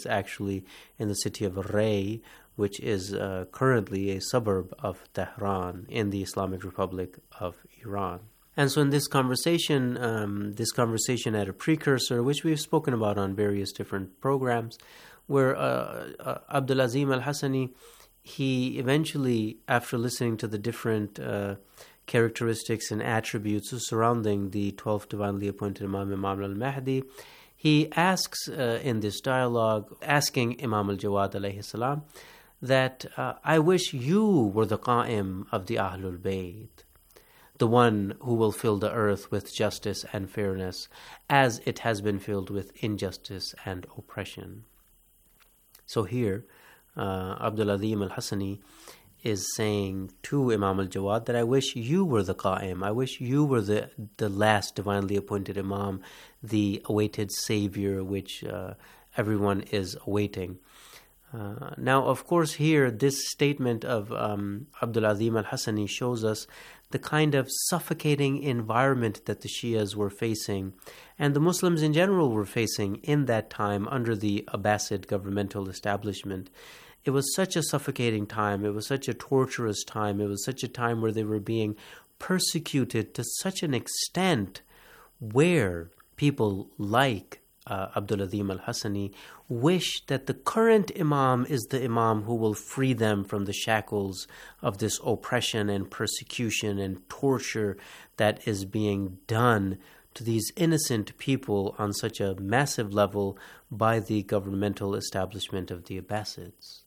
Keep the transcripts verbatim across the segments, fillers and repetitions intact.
actually in the city of Ray, which is uh, currently a suburb of Tehran in the Islamic Republic of Iran. And so in this conversation, um, this conversation had a precursor, which we've spoken about on various different programs, where uh, uh, Abdul Azim al-Hassani, he eventually, after listening to the different uh, characteristics and attributes surrounding the twelfth divinely appointed Imam, Imam al-Mahdi, he asks uh, in this dialogue, asking Imam al-Jawad alayhi salam, that uh, I wish you were the Qa'im of the Ahlul Bayt, the one who will fill the earth with justice and fairness, as it has been filled with injustice and oppression. So here, uh, Abdul Azim al-Hassani is saying to Imam al-Jawad that I wish you were the Qa'im, I wish you were the, the last divinely appointed Imam, the awaited Savior which uh, everyone is awaiting. Uh, now, of course, here, this statement of um, Abdul Azim al-Hassani shows us the kind of suffocating environment that the Shias were facing, and the Muslims in general were facing in that time under the Abbasid governmental establishment. It was such a suffocating time, it was such a torturous time, it was such a time where they were being persecuted to such an extent where people like uh, Abdul Azim al-Hassani wish that the current Imam is the Imam who will free them from the shackles of this oppression and persecution and torture that is being done to these innocent people on such a massive level by the governmental establishment of the Abbasids.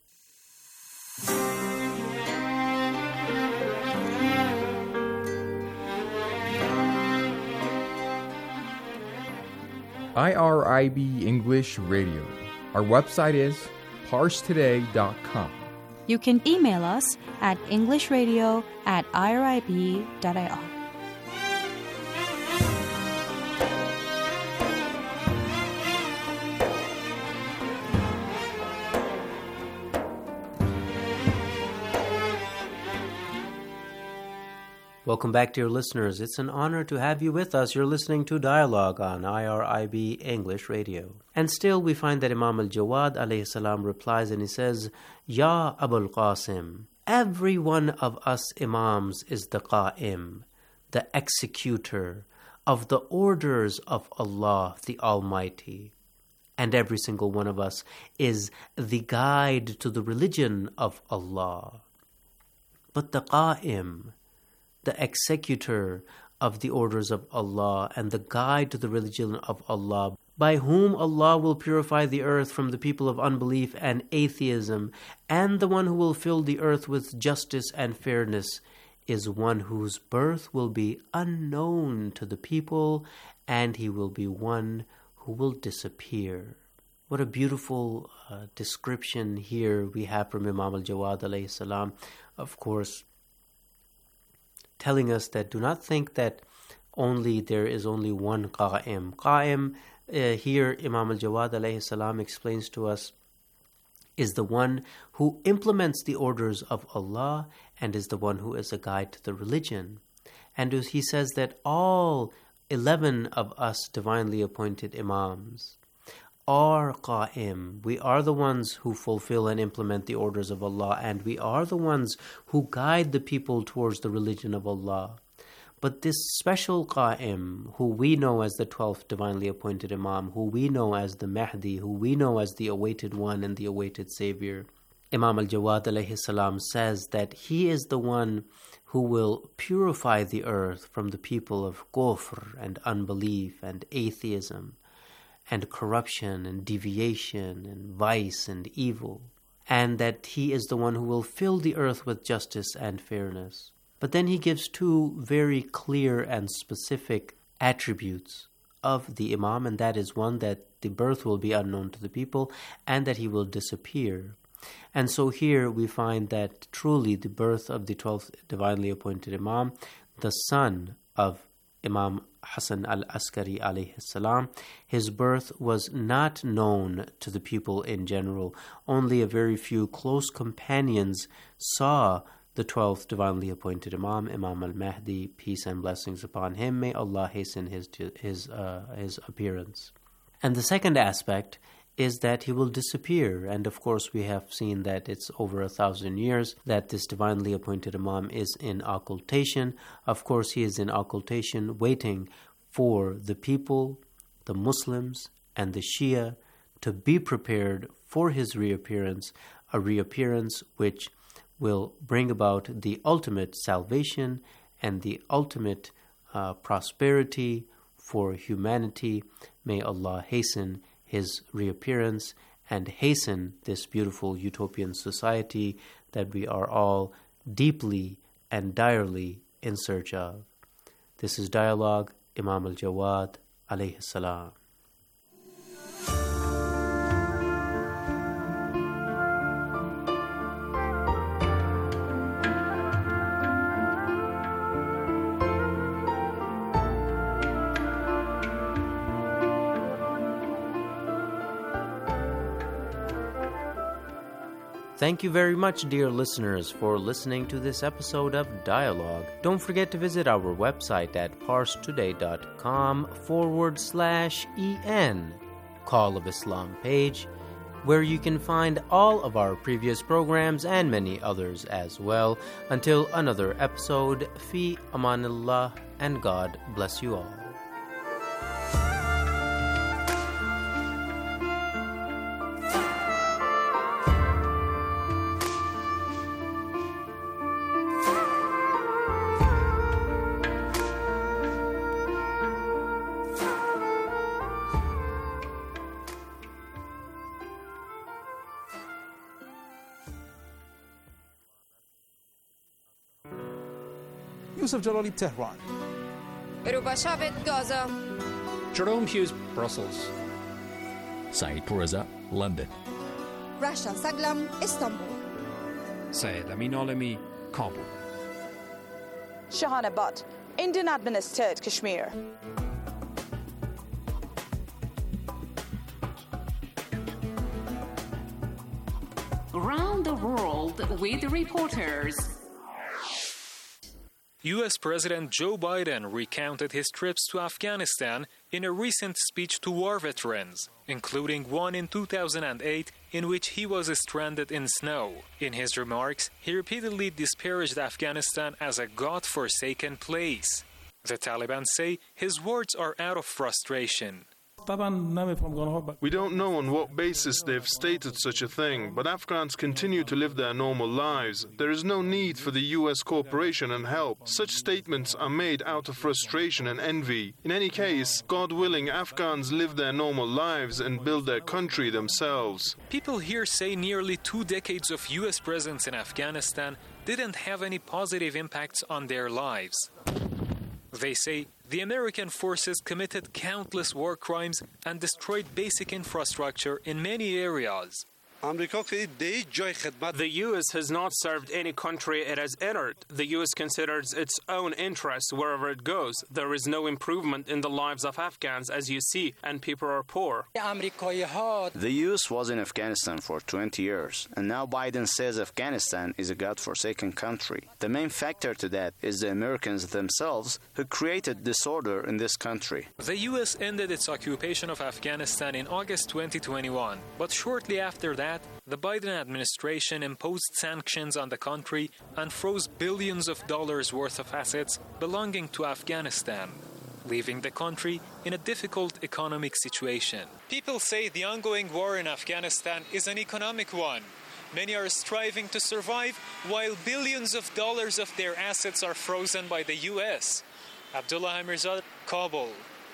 I R I B English Radio. Our website is parse today dot com. You can email us at englishradio at irib dot ir. Welcome back, dear listeners. It's an honor to have you with us. You're listening to Dialogue on I R I B English Radio. And still we find that Imam al-Jawad alayhi salam replies and he says, Ya Abul Qasim, every one of us Imams is the Qa'im, the executor of the orders of Allah the Almighty. And every single one of us is the guide to the religion of Allah. But the Qa'im, the executor of the orders of Allah and the guide to the religion of Allah, by whom Allah will purify the earth from the people of unbelief and atheism, and the one who will fill the earth with justice and fairness, is one whose birth will be unknown to the people, and he will be one who will disappear. What a beautiful uh, description here we have from Imam al-Jawad alayhi salam. Of course, telling us that do not think that only there is only one Qa'im. Qa'im, uh, here Imam al-Jawad alayhi salam explains to us, is the one who implements the orders of Allah and is the one who is a guide to the religion. And he says that all eleven of us divinely appointed Imams are Qa'im. We are the ones who fulfill and implement the orders of Allah, and we are the ones who guide the people towards the religion of Allah. But this special Qa'im, who we know as the twelfth divinely appointed Imam, who we know as the Mahdi, who we know as the awaited one and the awaited Savior, Imam al-Jawad alayhi salam says that he is the one who will purify the earth from the people of kufr and unbelief and atheism, and corruption and deviation and vice and evil, and that he is the one who will fill the earth with justice and fairness. But then he gives two very clear and specific attributes of the Imam, and that is one, that the birth will be unknown to the people, and that he will disappear. And so here we find that truly the birth of the twelfth divinely appointed Imam, the son of Imam Hassan al-Askari alayhi salam, his birth was not known to the people in general. Only a very few close companions saw the twelfth divinely appointed Imam, Imam al-Mahdi, peace and blessings upon him. May Allah hasten his his uh, his appearance. And the second aspect is that he will disappear. And of course, we have seen that it's over a thousand years that this divinely appointed Imam is in occultation. Of course, he is in occultation waiting for the people, the Muslims, and the Shia to be prepared for his reappearance, a reappearance which will bring about the ultimate salvation and the ultimate uh, prosperity for humanity. May Allah hasten his reappearance and hasten this beautiful utopian society that we are all deeply and direly in search of. This is Dialogue, Imam al-Jawad, alayhi salam. Thank you very much, dear listeners, for listening to this episode of Dialogue. Don't forget to visit our website at parstoday.com forward slash en, Call of Islam page, where you can find all of our previous programs and many others as well. Until another episode, fi amanillah, and God bless you all. Yusuf Jalali, Tehran. Rubashavet, Gaza. Jerome Hughes, Brussels. Saeed Pourreza, London. Rasha Saglam, Istanbul. Syed Amin Alami, Kabul. Shahana Butt, Indian administered Kashmir. Around the world with reporters. U S President Joe Biden recounted his trips to Afghanistan in a recent speech to war veterans, including one in two thousand eight in which he was stranded in snow. In his remarks, he repeatedly disparaged Afghanistan as a God-forsaken place. The Taliban say his words are out of frustration. We don't know on what basis they've stated such a thing, but Afghans continue to live their normal lives. There is no need for the U S cooperation and help. Such statements are made out of frustration and envy. In any case, God willing, Afghans live their normal lives and build their country themselves. People here say nearly two decades of U S presence in Afghanistan didn't have any positive impacts on their lives. They say the American forces committed countless war crimes and destroyed basic infrastructure in many areas. The U S has not served any country it has entered. The U S considers its own interests wherever it goes. There is no improvement in the lives of Afghans, as you see, and people are poor. The U S was in Afghanistan for twenty years, and now Biden says Afghanistan is a God-forsaken country. The main factor to that is the Americans themselves who created disorder in this country. The U S ended its occupation of Afghanistan in August twenty twenty-one, but shortly after that, the Biden administration imposed sanctions on the country and froze billions of dollars worth of assets belonging to Afghanistan, leaving the country in a difficult economic situation. People say the ongoing war in Afghanistan is an economic one. Many are striving to survive while billions of dollars of their assets are frozen by the U S. Abdullah Mirzad, Kabul.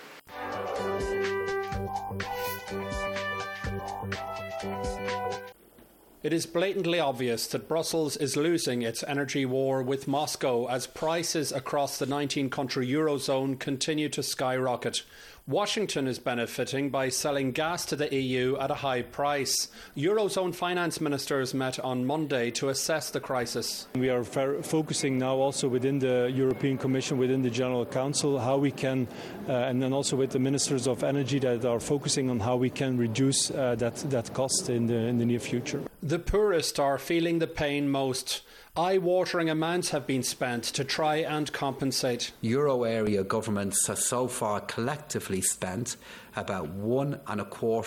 It is blatantly obvious that Brussels is losing its energy war with Moscow as prices across the nineteen-country Eurozone continue to skyrocket. Washington is benefiting by selling gas to the E U at a high price. Eurozone finance ministers met on Monday to assess the crisis. We are fer- focusing now also within the European Commission, within the General Council, how we can, uh, and then also with the ministers of energy that are focusing on how we can reduce uh, that, that cost in the, in the near future. The poorest are feeling the pain most. Eye-watering amounts have been spent to try and compensate. Euro area governments have so far collectively spent about one and a quarter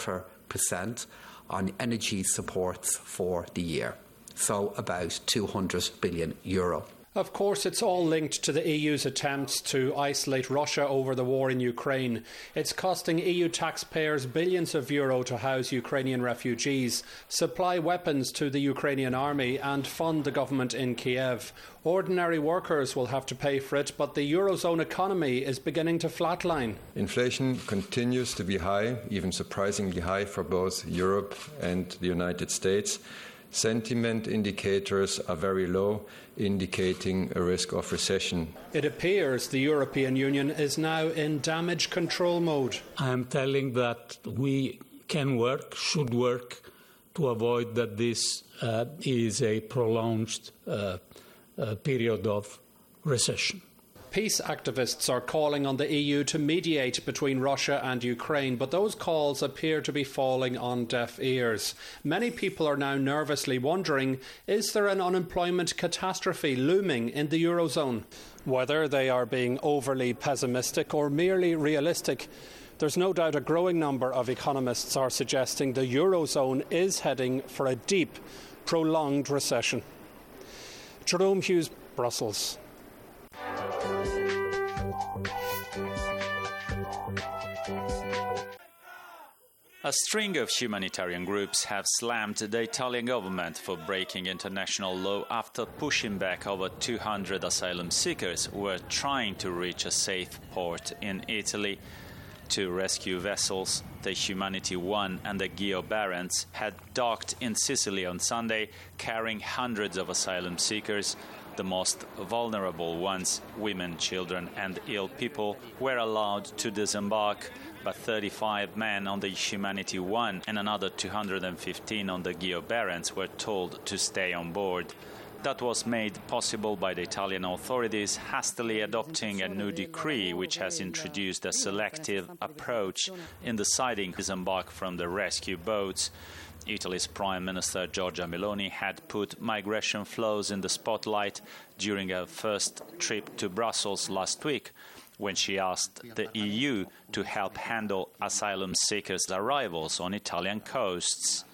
percent on energy supports for the year. So about two hundred billion euro. Of course, it's all linked to the E U's attempts to isolate Russia over the war in Ukraine. It's costing E U taxpayers billions of euro to house Ukrainian refugees, supply weapons to the Ukrainian army and fund the government in Kiev. Ordinary workers will have to pay for it, but the Eurozone economy is beginning to flatline. Inflation continues to be high, even surprisingly high for both Europe and the United States. Sentiment indicators are very low, indicating a risk of recession. It appears the European Union is now in damage control mode. I am telling that we can work, should work, to avoid that this uh, is a prolonged uh, uh, period of recession. Peace activists are calling on the E U to mediate between Russia and Ukraine, but those calls appear to be falling on deaf ears. Many people are now nervously wondering, is there an unemployment catastrophe looming in the Eurozone? Whether they are being overly pessimistic or merely realistic, there's no doubt a growing number of economists are suggesting the Eurozone is heading for a deep, prolonged recession. Jerome Hughes, Brussels. A string of humanitarian groups have slammed the Italian government for breaking international law after pushing back over two hundred asylum seekers who were trying to reach a safe port in Italy. Two rescue vessels, the Humanity One and the Geo Barents, had docked in Sicily on Sunday, carrying hundreds of asylum seekers. The most vulnerable ones, women, children and ill people, were allowed to disembark, but thirty-five men on the Humanity One and another two hundred fifteen on the Geo Barents were told to stay on board. That was made possible by the Italian authorities hastily adopting a new decree which has introduced a selective approach in deciding to disembark from the rescue boats. Italy's Prime Minister Giorgia Meloni had put migration flows in the spotlight during her first trip to Brussels last week, when she asked the E U to help handle asylum seekers' arrivals on Italian coasts.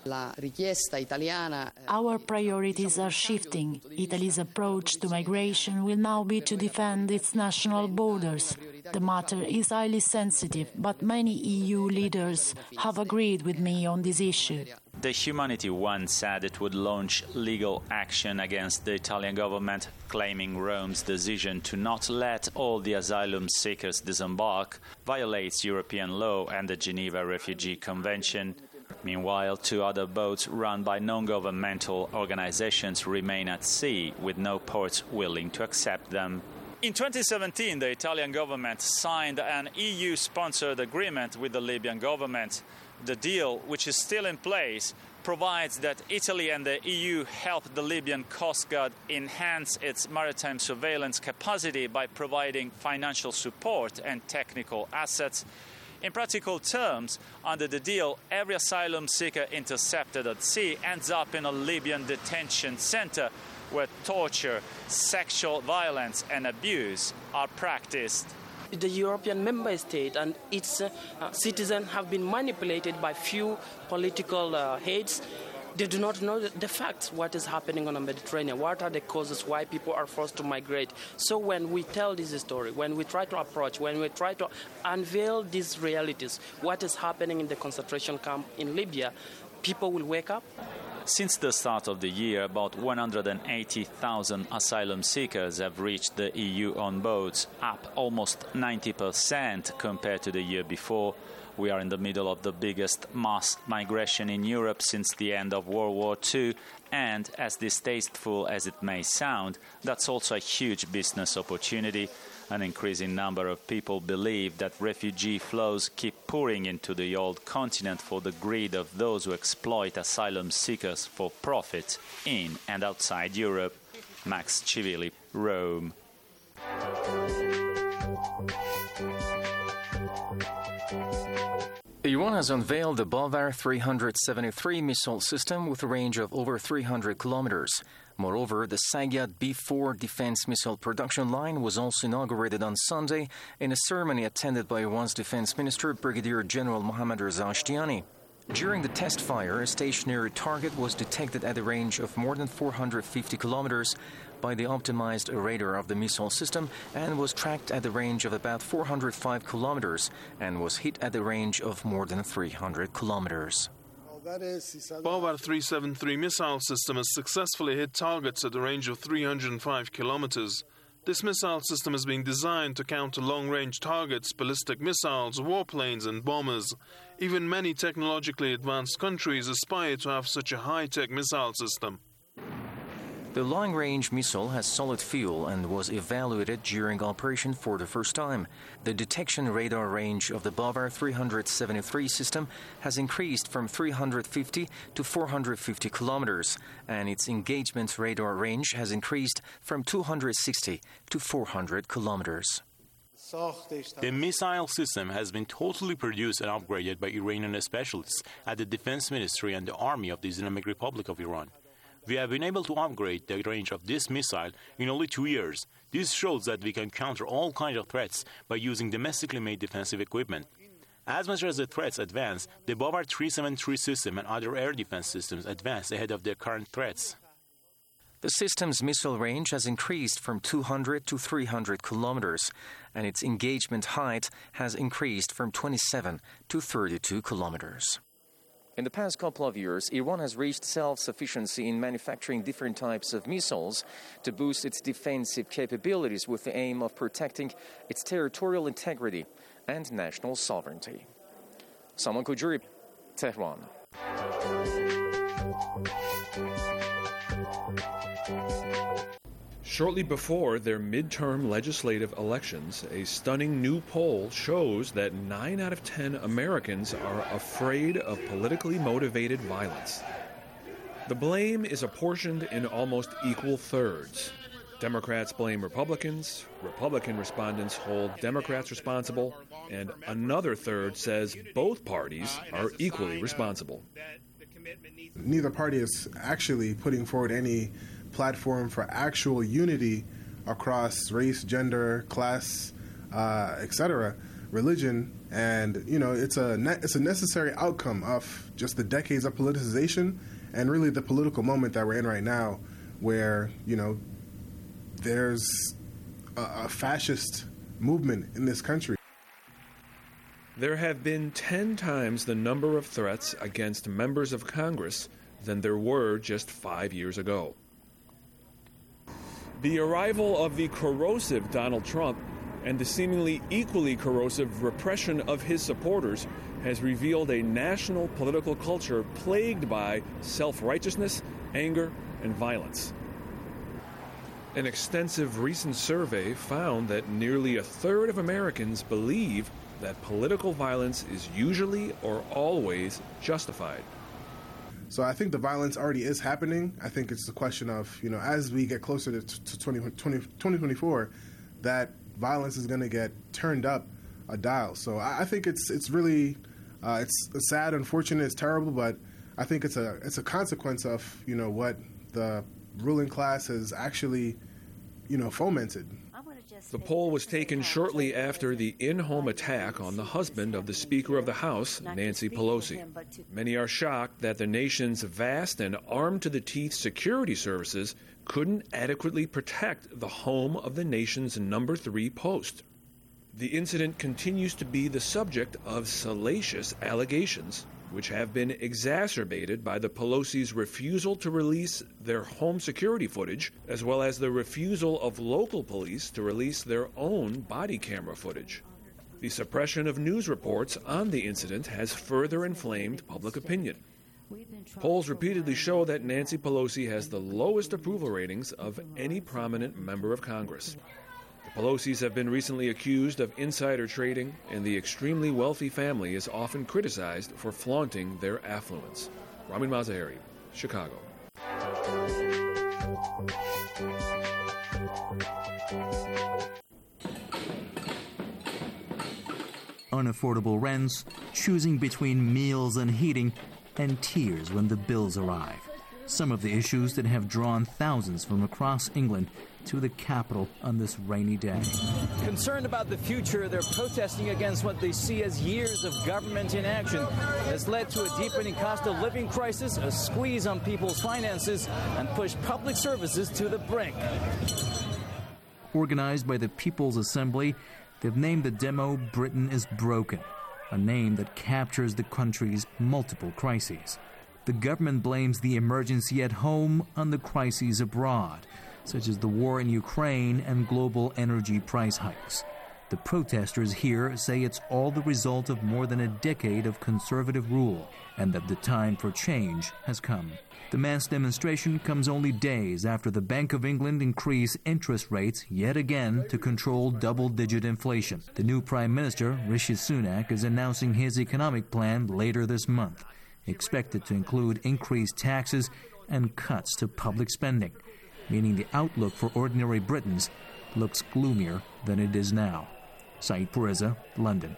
Our priorities are shifting. Italy's approach to migration will now be to defend its national borders. The matter is highly sensitive, but many E U leaders have agreed with me on this issue. The Humanity One said it would launch legal action against the Italian government, claiming Rome's decision to not let all the asylum seekers disembark violates European law and the Geneva Refugee Convention. Meanwhile, two other boats run by non-governmental organizations remain at sea, with no ports willing to accept them. In twenty seventeen, the Italian government signed an E U-sponsored agreement with the Libyan government. The deal, which is still in place, provides that Italy and the E U help the Libyan Coast Guard enhance its maritime surveillance capacity by providing financial support and technical assets. In practical terms, under the deal, every asylum seeker intercepted at sea ends up in a Libyan detention center where torture, sexual violence and abuse are practiced. The European member state and its uh, citizens have been manipulated by few political uh, heads. They do not know the facts, what is happening on the Mediterranean, what are the causes why people are forced to migrate. So when we tell this story, when we try to approach, when we try to unveil these realities, what is happening in the concentration camp in Libya, people will wake up. Since the start of the year, about one hundred eighty thousand asylum seekers have reached the E U on boats, up almost ninety percent compared to the year before. We are in the middle of the biggest mass migration in Europe since the end of World War Two, and as distasteful as it may sound, that's also a huge business opportunity. An increasing number of people believe that refugee flows keep pouring into the old continent for the greed of those who exploit asylum seekers for profit in and outside Europe. Max Civilli, Rome. Iran has unveiled the Bavar three seventy-three missile system with a range of over three hundred kilometers. Moreover, the Sagyad B four defense missile production line was also inaugurated on Sunday in a ceremony attended by Iran's defense minister, Brigadier General Mohammad Reza Ashtiani. During the test fire, a stationary target was detected at a range of more than four hundred fifty kilometers by the optimized radar of the missile system and was tracked at the range of about four hundred five kilometers and was hit at the range of more than three hundred kilometers. BAVAR three seventy-three missile system has successfully hit targets at a range of three hundred five kilometers. This missile system is being designed to counter long-range targets, ballistic missiles, warplanes and bombers. Even many technologically advanced countries aspire to have such a high-tech missile system. The long-range missile has solid fuel and was evaluated during operation for the first time. The detection radar range of the BAVAR three seventy-three system has increased from three hundred fifty to four hundred fifty kilometers, and its engagement radar range has increased from two hundred sixty to four hundred kilometers. The missile system has been totally produced and upgraded by Iranian specialists at the Defense Ministry and the Army of the Islamic Republic of Iran. We have been able to upgrade the range of this missile in only two years. This shows that we can counter all kinds of threats by using domestically made defensive equipment. As much as the threats advance, the BAVAR three seventy-three system and other air defense systems advance ahead of their current threats. The system's missile range has increased from two hundred to three hundred kilometers, and its engagement height has increased from twenty-seven to thirty-two kilometers. In the past couple of years, Iran has reached self-sufficiency in manufacturing different types of missiles to boost its defensive capabilities with the aim of protecting its territorial integrity and national sovereignty. Salman Kujuri, Tehran. Shortly before their midterm legislative elections, a stunning new poll shows that nine out of ten Americans are afraid of politically motivated violence. The blame is apportioned in almost equal thirds. Democrats blame Republicans, Republican respondents hold Democrats responsible, and another third says both parties are equally responsible. Neither party is actually putting forward any platform for actual unity across race, gender, class, uh, et cetera, religion, and you know it's a ne- it's a necessary outcome of just the decades of politicization and really the political moment that we're in right now, where you know there's a, a fascist movement in this country. There have been ten times the number of threats against members of Congress than there were just five years ago. The arrival of the corrosive Donald Trump and the seemingly equally corrosive repression of his supporters has revealed a national political culture plagued by self-righteousness, anger, and violence. An extensive recent survey found that nearly a third of Americans believe that political violence is usually or always justified. So I think the violence already is happening. I think it's a question of, you know, as we get closer to, to twenty twenty-four, that violence is going to get turned up a dial. So I, I think it's it's really uh, it's sad, unfortunate, it's terrible, but I think it's a it's a consequence of, you know, what the ruling class has actually, you know, fomented. The poll was taken shortly after the in-home attack on the husband of the Speaker of the House, Nancy Pelosi. Many are shocked that the nation's vast and armed-to-the-teeth security services couldn't adequately protect the home of the nation's number three post. The incident continues to be the subject of salacious allegations, which have been exacerbated by the Pelosi's refusal to release their home security footage, as well as the refusal of local police to release their own body camera footage. The suppression of news reports on the incident has further inflamed public opinion. Polls repeatedly show that Nancy Pelosi has the lowest approval ratings of any prominent member of Congress. The Pelosi's have been recently accused of insider trading, and the extremely wealthy family is often criticized for flaunting their affluence. Ramin Mazaheri, Chicago. Unaffordable rents, choosing between meals and heating, and tears when the bills arrive. Some of the issues that have drawn thousands from across England to the capital on this rainy day. Concerned about the future, they're protesting against what they see as years of government inaction has led to a deepening cost of living crisis, a squeeze on people's finances, and pushed public services to the brink. Organized by the People's Assembly, they've named the demo Britain is Broken, a name that captures the country's multiple crises. The government blames the emergency at home on the crises abroad, such as the war in Ukraine and global energy price hikes. The protesters here say it's all the result of more than a decade of conservative rule and that the time for change has come. The mass demonstration comes only days after the Bank of England increased interest rates yet again to control double-digit inflation. The new Prime Minister, Rishi Sunak, is announcing his economic plan later this month, expected to include increased taxes and cuts to public spending, meaning the outlook for ordinary Britons looks gloomier than it is now. Saeed Pureza, London.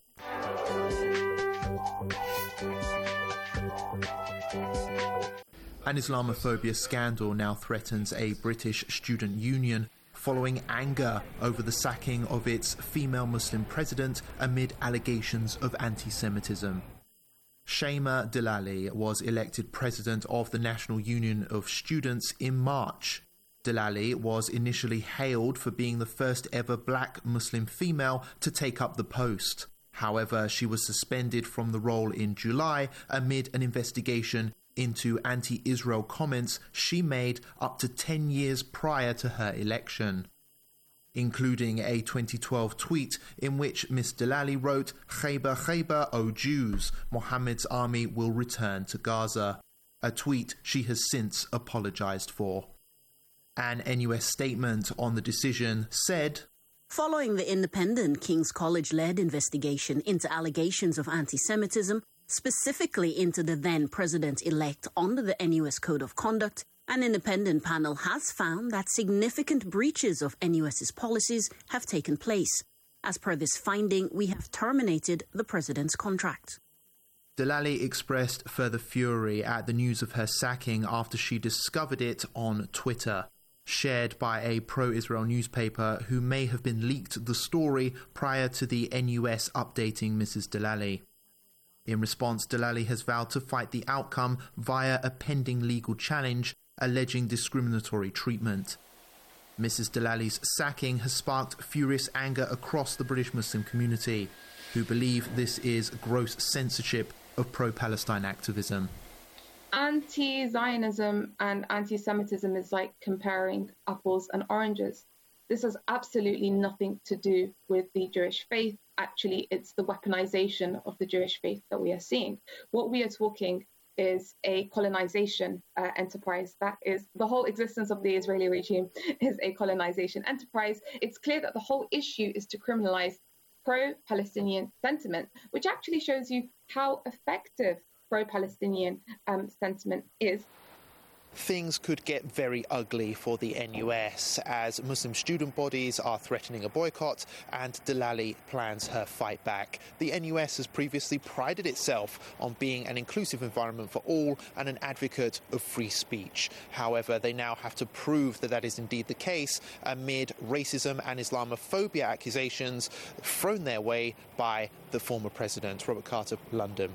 An Islamophobia scandal now threatens a British student union following anger over the sacking of its female Muslim president amid allegations of anti-Semitism. Shaima Delali was elected president of the National Union of Students in March. Delali was initially hailed for being the first ever black Muslim female to take up the post. However, she was suspended from the role in July amid an investigation into anti-Israel comments she made up to ten years prior to her election, including a twenty twelve tweet in which Miss Delali wrote, "Khaybar, Khaybar, O Jews, Mohammed's army will return to Gaza," a tweet she has since apologized for. An N U S statement on the decision said, "Following the independent King's College-led investigation into allegations of anti-Semitism, specifically into the then president-elect under the N U S Code of Conduct, an independent panel has found that significant breaches of N U S's policies have taken place. As per this finding, we have terminated the president's contract." Delali expressed further fury at the news of her sacking after she discovered it on Twitter, shared by a pro-Israel newspaper who may have been leaked the story prior to the N U S updating Missus Delali. In response, Delali has vowed to fight the outcome via a pending legal challenge alleging discriminatory treatment. Missus Delali's sacking has sparked furious anger across the British Muslim community, who believe this is gross censorship of pro-Palestine activism. Anti-Zionism and anti-Semitism is like comparing apples and oranges. This has absolutely nothing to do with the Jewish faith. Actually, it's the weaponization of the Jewish faith that we are seeing. What we are talking is a colonization uh, enterprise. That is, the whole existence of the Israeli regime is a colonization enterprise. It's clear that the whole issue is to criminalize pro-Palestinian sentiment, which actually shows you how effective pro-Palestinian um, sentiment is. Things could get very ugly for the N U S as Muslim student bodies are threatening a boycott and Delali plans her fight back. The N U S has previously prided itself on being an inclusive environment for all and an advocate of free speech. However, they now have to prove that that is indeed the case amid racism and Islamophobia accusations thrown their way by the former president. Robert Carter, London.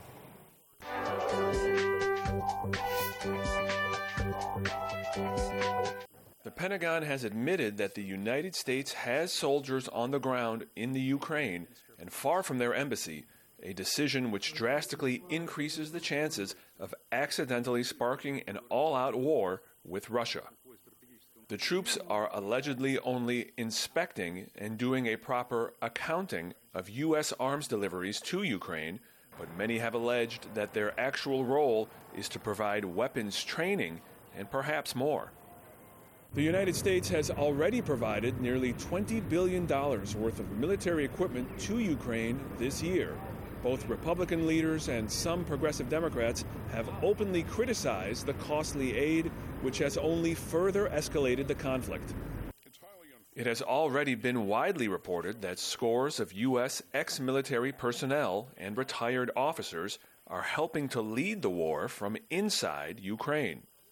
The Pentagon has admitted that the United States has soldiers on the ground in the Ukraine and far from their embassy, a decision which drastically increases the chances of accidentally sparking an all-out war with Russia. The troops are allegedly only inspecting and doing a proper accounting of U S arms deliveries to Ukraine, but many have alleged that their actual role is to provide weapons training and perhaps more. The United States has already provided nearly twenty billion dollars worth of military equipment to Ukraine this year. Both Republican leaders and some progressive Democrats have openly criticized the costly aid, which has only further escalated the conflict. It has already been widely reported that scores of U S ex-military personnel and retired officers are helping to lead the war from inside Ukraine.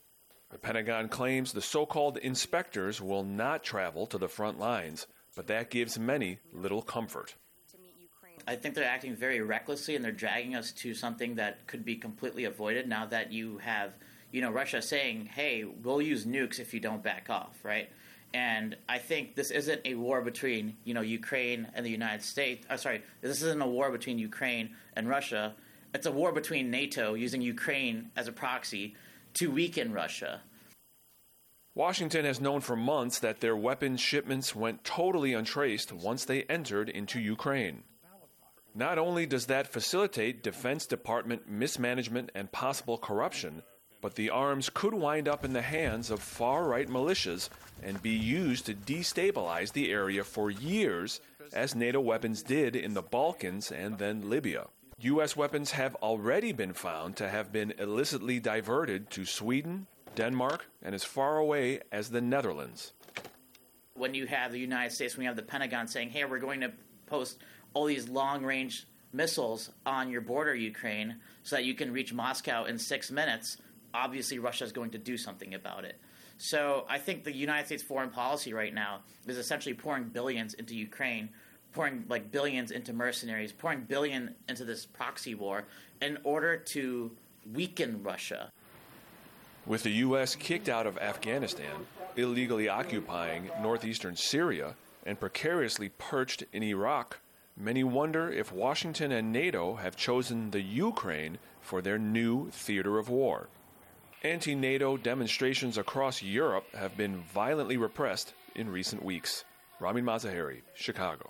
The Pentagon claims the so-called inspectors will not travel to the front lines, but that gives many little comfort. I think they're acting very recklessly, and they're dragging us to something that could be completely avoided now that you have, you know, Russia saying, hey, we'll use nukes if you don't back off, right? And I think this isn't a war between, you know, Ukraine and the United States. Uh, sorry, this isn't a war between Ukraine and Russia. It's a war between NATO using Ukraine as a proxy to weaken Russia. Washington has known for months that their weapons shipments went totally untraced once they entered into Ukraine. Not only does that facilitate Defense Department mismanagement and possible corruption, but the arms could wind up in the hands of far-right militias and be used to destabilize the area for years, as NATO weapons did in the Balkans and then Libya. U S weapons have already been found to have been illicitly diverted to Sweden, Denmark, and as far away as the Netherlands. When you have the United States, when you have the Pentagon saying, hey, we're going to post all these long-range missiles on your border, Ukraine, so that you can reach Moscow in six minutes, obviously Russia is going to do something about it. So I think the United States foreign policy right now is essentially pouring billions into Ukraine, pouring like billions into mercenaries, pouring billions into this proxy war in order to weaken Russia. With the U S kicked out of Afghanistan, illegally occupying northeastern Syria, and precariously perched in Iraq, many wonder if Washington and NATO have chosen the Ukraine for their new theater of war. Anti-NATO demonstrations across Europe have been violently repressed in recent weeks. Ramin Mazaheri, Chicago.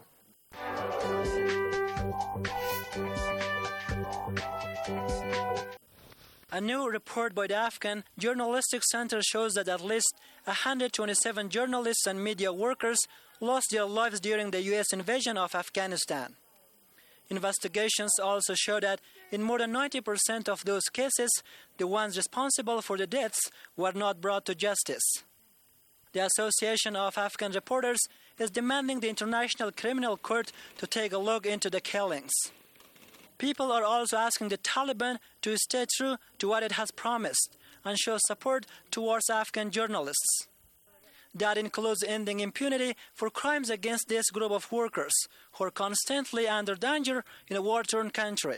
A new report by the Afghan Journalistic Center shows that at least one hundred twenty-seven journalists and media workers lost their lives during the U S invasion of Afghanistan. Investigations also show that in more than ninety percent of those cases, the ones responsible for the deaths were not brought to justice. The Association of Afghan Reporters is demanding the International Criminal Court to take a look into the killings. People are also asking the Taliban to stay true to what it has promised and show support towards Afghan journalists. That includes ending impunity for crimes against this group of workers who are constantly under danger in a war-torn country.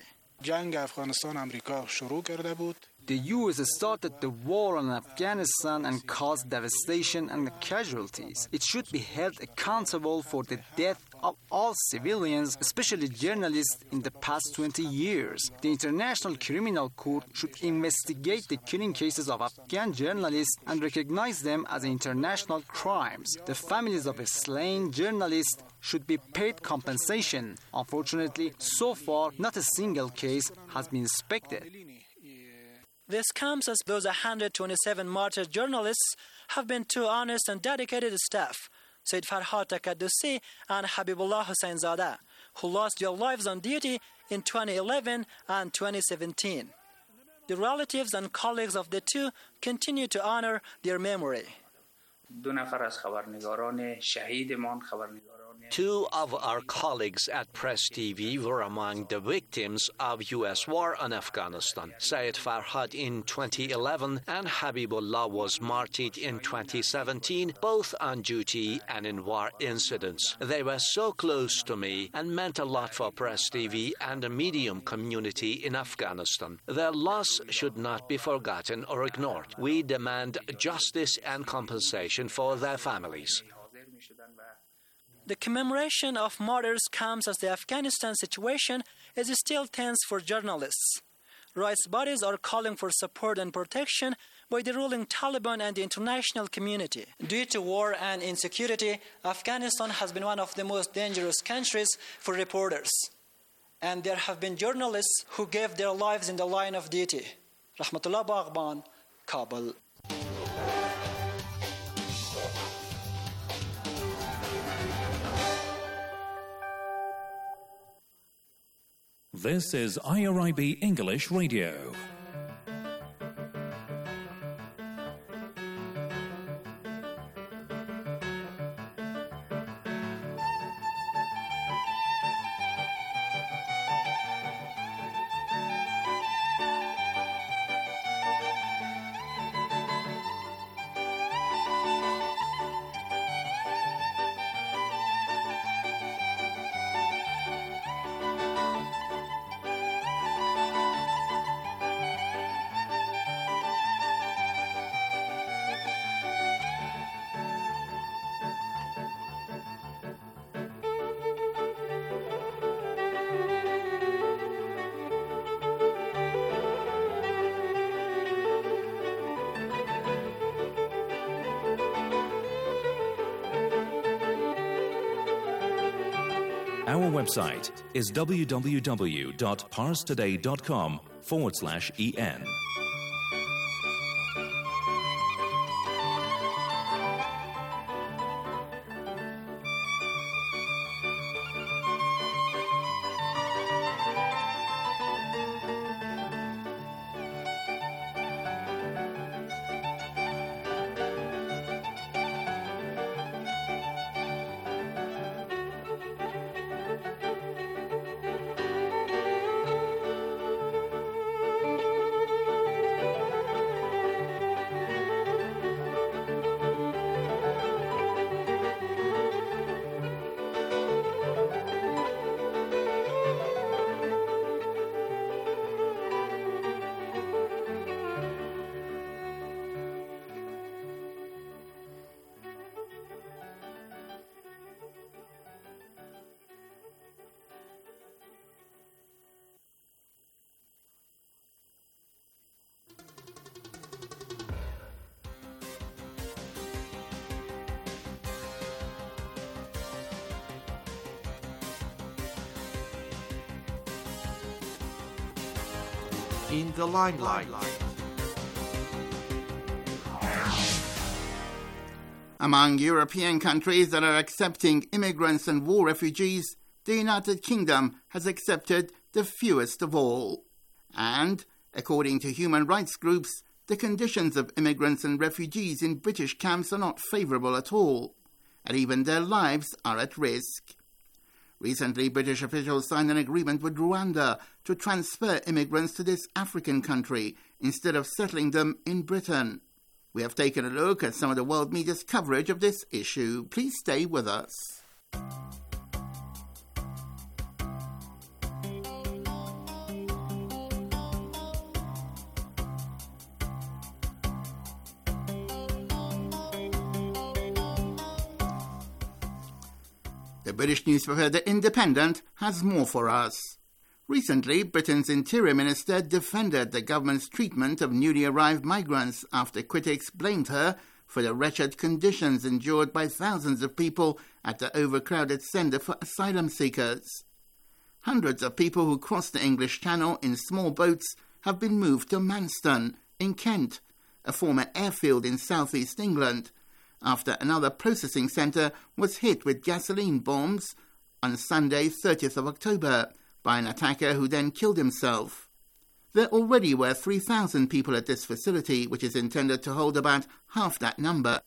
The U S started the war on Afghanistan and caused devastation and casualties. It should be held accountable for the death of all civilians, especially journalists, in the past twenty years. The International Criminal Court should investigate the killing cases of Afghan journalists and recognize them as international crimes. The families of slain journalists should be paid compensation. Unfortunately, so far, not a single case has been inspected. This comes as those one hundred twenty-seven martyred journalists have been two honest and dedicated staff, Said Farhad Takaddusi and Habibullah Husseinzadeh, who lost their lives on duty in twenty eleven and twenty seventeen. The relatives and colleagues of the two continue to honor their memory. Two of our colleagues at Press T V were among the victims of U S war on Afghanistan. Syed Farhad in twenty eleven and Habibullah was martyred in twenty seventeen, both on duty and in war incidents. They were so close to me and meant a lot for Press T V and the medium community in Afghanistan. Their loss should not be forgotten or ignored. We demand justice and compensation for their families. The commemoration of martyrs comes as the Afghanistan situation is still tense for journalists. Rights bodies are calling for support and protection by the ruling Taliban and the international community. Due to war and insecurity, Afghanistan has been one of the most dangerous countries for reporters. And there have been journalists who gave their lives in the line of duty. Rahmatullah Baghban, Kabul. This is I R I B English Radio. Our website is www.parstoday.com forward slash en. In the limelight. Among European countries that are accepting immigrants and war refugees, the United Kingdom has accepted the fewest of all. And, according to human rights groups, the conditions of immigrants and refugees in British camps are not favourable at all, and even their lives are at risk. Recently, British officials signed an agreement with Rwanda to transfer immigrants to this African country instead of settling them in Britain. We have taken a look at some of the world media's coverage of this issue. Please stay with us. The British newspaper The Independent has more for us. Recently, Britain's Interior Minister defended the government's treatment of newly arrived migrants after critics blamed her for the wretched conditions endured by thousands of people at the overcrowded centre for asylum seekers. Hundreds of people who crossed the English Channel in small boats have been moved to Manston, in Kent, a former airfield in southeast England, after another processing centre was hit with gasoline bombs on Sunday, thirtieth of October, by an attacker who then killed himself. There already were three thousand people at this facility, which is intended to hold about half that number.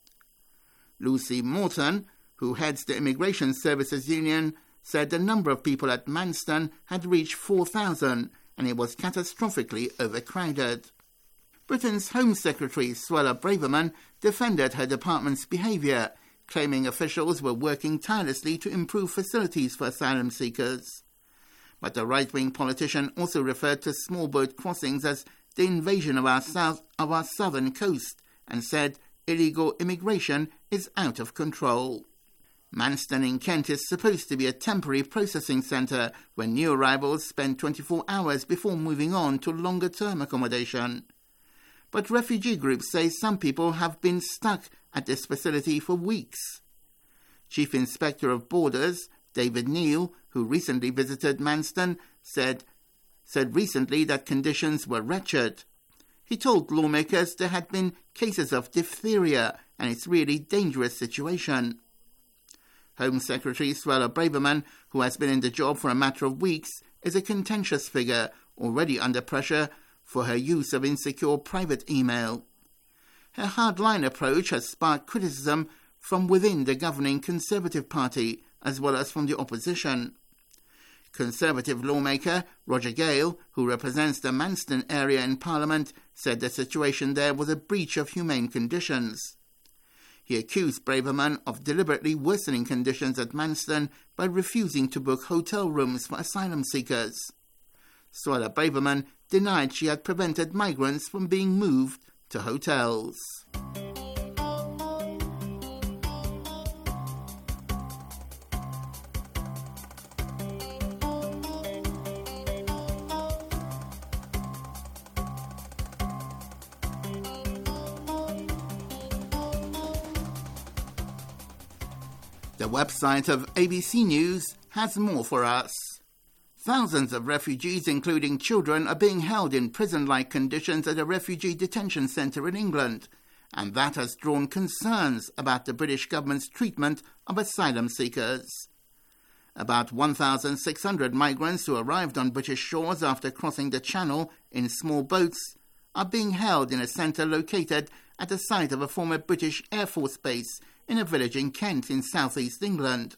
Lucy Morton, who heads the Immigration Services Union, said the number of people at Manston had reached four thousand and it was catastrophically overcrowded. Britain's Home Secretary, Suella Braverman, defended her department's behaviour, claiming officials were working tirelessly to improve facilities for asylum seekers. But the right-wing politician also referred to small boat crossings as the invasion of our south of our southern coast and said illegal immigration is out of control. Manston in Kent is supposed to be a temporary processing centre where new arrivals spend twenty-four hours before moving on to longer-term accommodation. But refugee groups say some people have been stuck at this facility for weeks. Chief Inspector of Borders, David Neal, who recently visited Manston, said, said recently that conditions were wretched. He told lawmakers there had been cases of diphtheria and it's really dangerous situation. Home Secretary Suella Braverman, who has been in the job for a matter of weeks, is a contentious figure, already under pressure for her use of insecure private email. Her hardline approach has sparked criticism from within the governing Conservative Party, as well as from the opposition. Conservative lawmaker Roger Gale, who represents the Manston area in Parliament, said the situation there was a breach of humane conditions. He accused Braverman of deliberately worsening conditions at Manston by refusing to book hotel rooms for asylum seekers. Suella Braverman denied she had prevented migrants from being moved to hotels. The website of A B C News has more for us. Thousands of refugees, including children, are being held in prison-like conditions at a refugee detention centre in England, and that has drawn concerns about the British government's treatment of asylum seekers. About one thousand six hundred migrants who arrived on British shores after crossing the Channel in small boats are being held in a centre located at the site of a former British Air Force base in a village in Kent in southeast England.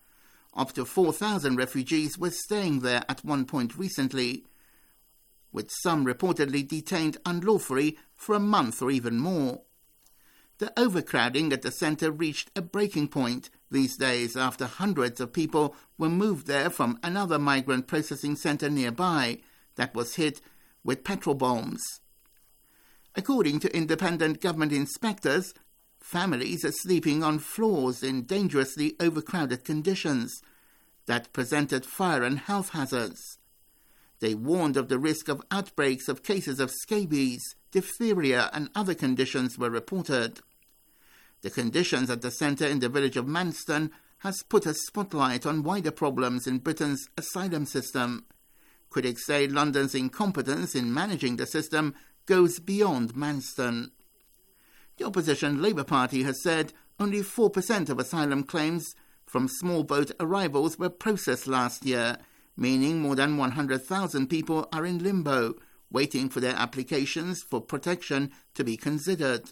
Up to four thousand refugees were staying there at one point recently, with some reportedly detained unlawfully for a month or even more. The overcrowding at the centre reached a breaking point these days after hundreds of people were moved there from another migrant processing centre nearby that was hit with petrol bombs. According to independent government inspectors, families are sleeping on floors in dangerously overcrowded conditions that presented fire and health hazards. They warned of the risk of outbreaks of cases of scabies, diphtheria and other conditions were reported. The conditions at the centre in the village of Manston has put a spotlight on wider problems in Britain's asylum system. Critics say London's incompetence in managing the system goes beyond Manston. The opposition Labour Party has said only four percent of asylum claims from small boat arrivals were processed last year, meaning more than one hundred thousand people are in limbo, waiting for their applications for protection to be considered.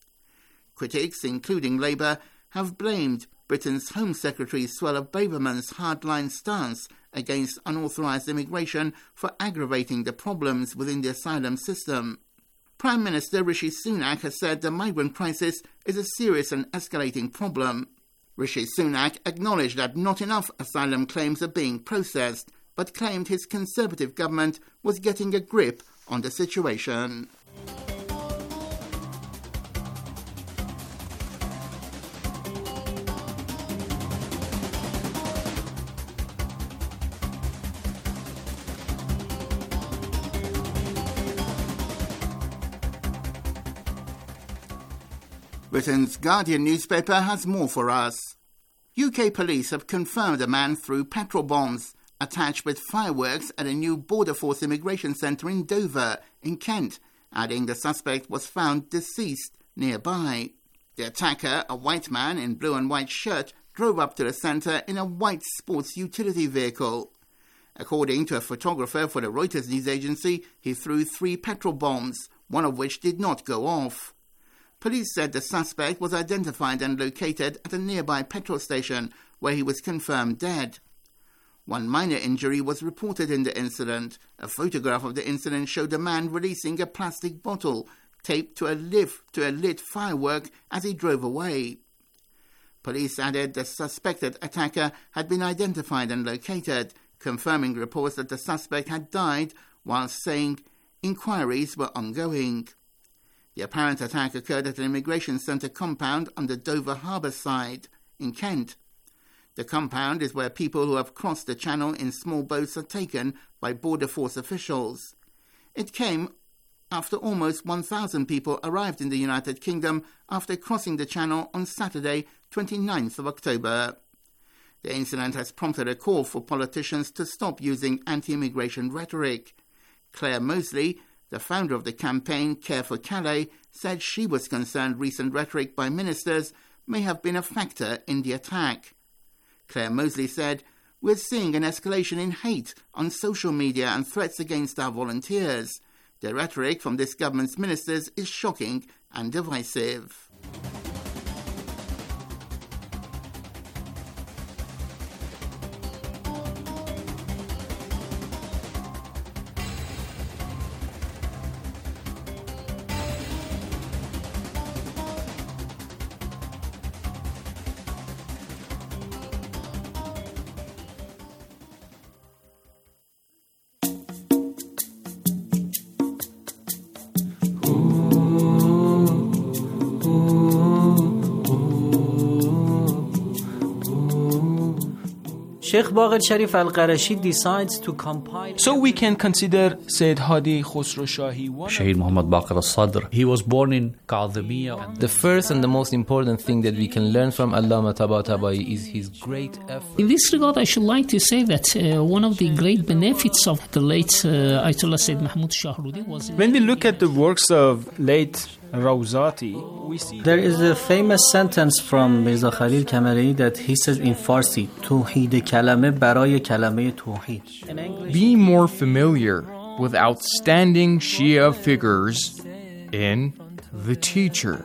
Critics, including Labour, have blamed Britain's Home Secretary Suella Braverman's hardline stance against unauthorised immigration for aggravating the problems within the asylum system. Prime Minister Rishi Sunak has said the migrant crisis is a serious and escalating problem. Rishi Sunak acknowledged that not enough asylum claims are being processed, but claimed his Conservative government was getting a grip on the situation. Britain's Guardian newspaper has more for us. U K police have confirmed a man threw petrol bombs attached with fireworks at a new Border Force immigration centre in Dover, in Kent, adding the suspect was found deceased nearby. The attacker, a white man in blue and white shirt, drove up to the centre in a white sports utility vehicle. According to a photographer for the Reuters news agency, he threw three petrol bombs, one of which did not go off. Police said the suspect was identified and located at a nearby petrol station where he was confirmed dead. One minor injury was reported in the incident. A photograph of the incident showed a man releasing a plastic bottle taped to a, lift, to a lit firework as he drove away. Police added the suspected attacker had been identified and located, confirming reports that the suspect had died while saying inquiries were ongoing. The apparent attack occurred at an immigration centre compound on the Dover Harbour side in Kent. The compound is where people who have crossed the Channel in small boats are taken by Border Force officials. It came after almost one thousand people arrived in the United Kingdom after crossing the Channel on Saturday, twenty-ninth of October. The incident has prompted a call for politicians to stop using anti-immigration rhetoric. Claire Mosley, the founder of the campaign Care for Calais, said she was concerned recent rhetoric by ministers may have been a factor in the attack. Claire Mosley said, "We're seeing an escalation in hate on social media and threats against our volunteers. The rhetoric from this government's ministers is shocking and divisive." Sheikh Baqir Sharif Al-Qarashi decides to compile. So we can consider Sayyid Hadi Khosrow Shahi. Shaheed Muhammad Baqir al-Sadr. He was born in Kadhimiya. The first and the most important thing that we can learn from Allama Tabatabai is his great effort. In this regard, I should like to say that uh, one of the great benefits of the late uh, Ayatollah Sayyid Mahmoud Shahrudi was... When we look at the works of late Rawzati, we see... There is a famous sentence from Mirza Khalil Kamari that he says in Farsi, Tawheed kalame baraye kalame tawheed. Be more familiar with outstanding Shia figures in The Teacher.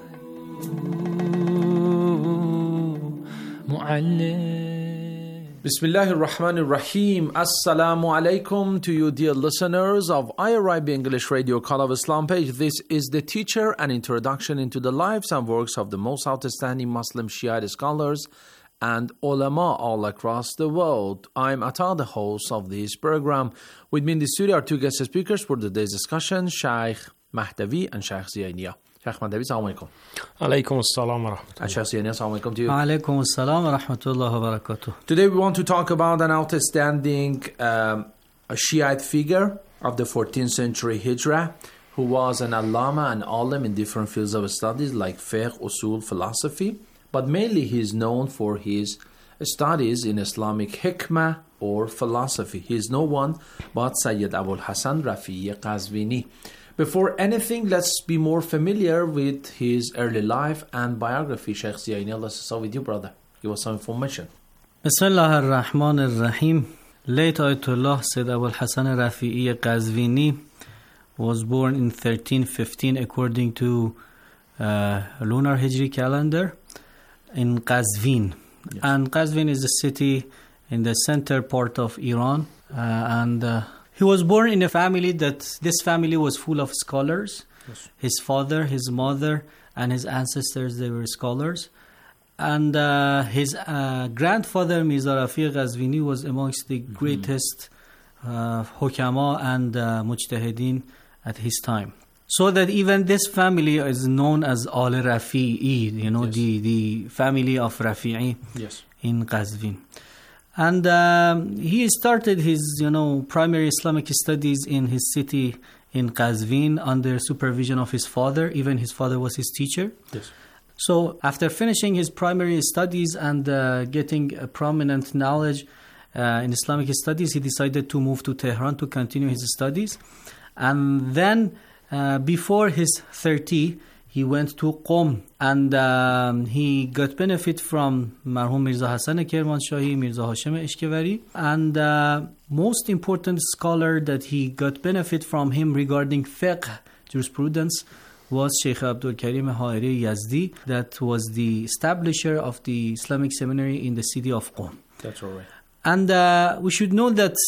Bismillahir Rahmanir Rahim. Assalamu alaikum to you, dear listeners of I R I B English Radio Call of Islam page. This is The Teacher, an introduction into the lives and works of the most outstanding Muslim Shiite scholars and ulama all across the world. I'm Atta, the host of this program. With me in the studio are two guest speakers for today's discussion, Shaykh Mahdavi and Shaykh Ziyainiya. Shaykh Mahdavi, assalamu alaikum. Alaikum assalam wa rahmatullah. And Shaykh Ziyainiya, assalamu alaikum to you. Alaikum assalam wa rahmatullah wa barakatuh. Today we want to talk about an outstanding um, a Shiite figure of the fourteenth century Hijrah, who was an allama and alim in different fields of studies like fiqh, usul, philosophy. But mainly he is known for his studies in Islamic hikmah or philosophy. He is no one but Sayyid Abul Hasan Rafi'i Qazvini. Before anything, let's be more familiar with his early life and biography. Shaykh Ziyaini, let's start with you, brother. Give us some information. Bismillah ar-Rahman ar-Rahim. Late Ayatollah Sayyid Abul Hasan Rafi'i Qazvini was born in thirteen fifteen according to uh, lunar Hijri calendar in Qazvin. Yes. And Qazvin is a city in the center part of Iran. Uh, and uh, he was born in a family that, this family was full of scholars. Yes. His father, his mother, and his ancestors, they were scholars. And uh, his uh, grandfather, Mirza Rafi Qazvini, was amongst the greatest uh, hukama and uh, mujtahideen at his time. So that even this family is known as Al Rafi'i, you know, yes. the, the family of Rafi'i yes. in Qazvin. And um, he started his, you know, primary Islamic studies in his city in Qazvin under supervision of his father. Even his father was his teacher. Yes. So after finishing his primary studies and uh, getting a prominent knowledge uh, in Islamic studies, he decided to move to Tehran to continue his studies. And then Uh, before his thirty, he went to Qom, and um, he got benefit from Marhum Mirza Hassan Kermanshahi, Mirza Hashim Ishkevari, and uh, most important scholar that he got benefit from him regarding fiqh, jurisprudence, was Sheikh Abdul Karim Ha'iri Yazdi, that was the establisher of the Islamic seminary in the city of Qom. That's all right. And uh, we should know that